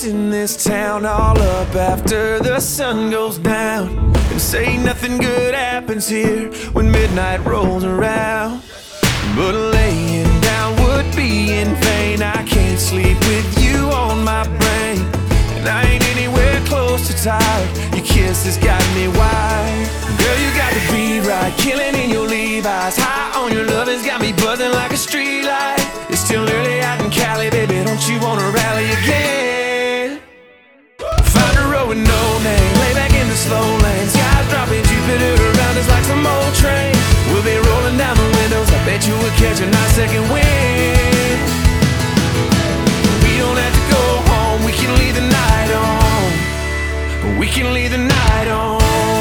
in this town all up after the sun goes down, and say nothing good happens here when midnight rolls around. But laying down would be in vain. I can't sleep with you on my brain, and I ain't anywhere close to tired. Your kiss has got me wired. Girl, you got the beat right, killing in your Levi's. High on your love has got me buzzing like a street light. It's still early out in Cali, baby, don't you wanna rally again? Find a road with no name, lay back in the slow lane. Skies dropping, Jupiter around us like some old train. We'll be rolling down the windows, I bet you we'll catch a nice second wind. We don't have to go home, we can leave the night on. We can leave the night on.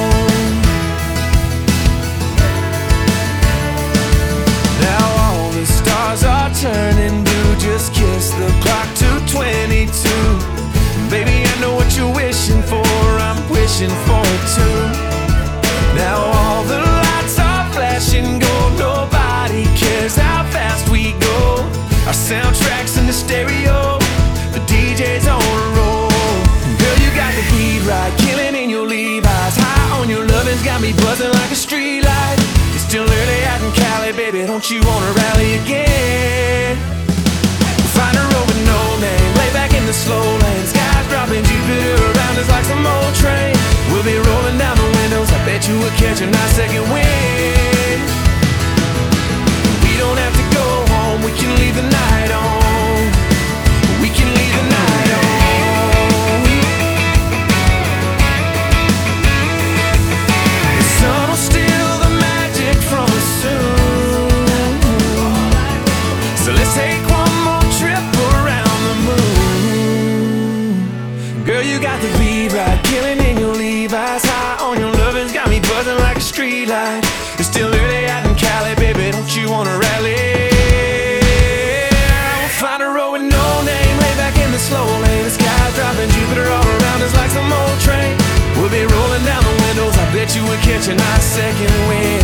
Now all the stars are turning blue. Just kiss the clock to 22. Baby, I know what you're wishing for, I'm wishing for it too. Now all the lights are flashing gold. Nobody cares how fast we go. Our soundtrack's in the stereo, the DJ's on a roll. Girl, you got the beat right, killing in your Levi's. High on your lovin's got me buzzing like a street light. It's still early out in Cali, baby, don't you wanna rally again? Find a road with no name, lay back in the slow lane. Skies dropping, Jupiter around us like some old train. We'll be rolling down the windows, I bet you we'll catch a nice second wind. We don't have to go home, we can leave the night on. We can leave the night on. The sun will steal the magic from us soon, so let's take one more trip around the moon. Girl, you got the beat right, killing in your Levi's. High on your lovin's got me buzzing like a street light. It's still early out in Cali, baby, don't you wanna rally? We'll find a road with no name, lay back in the slow lane. The sky's dropping, Jupiter all around us like some old train. We'll be rolling down the windows, I bet you we'll catch a nice second wind.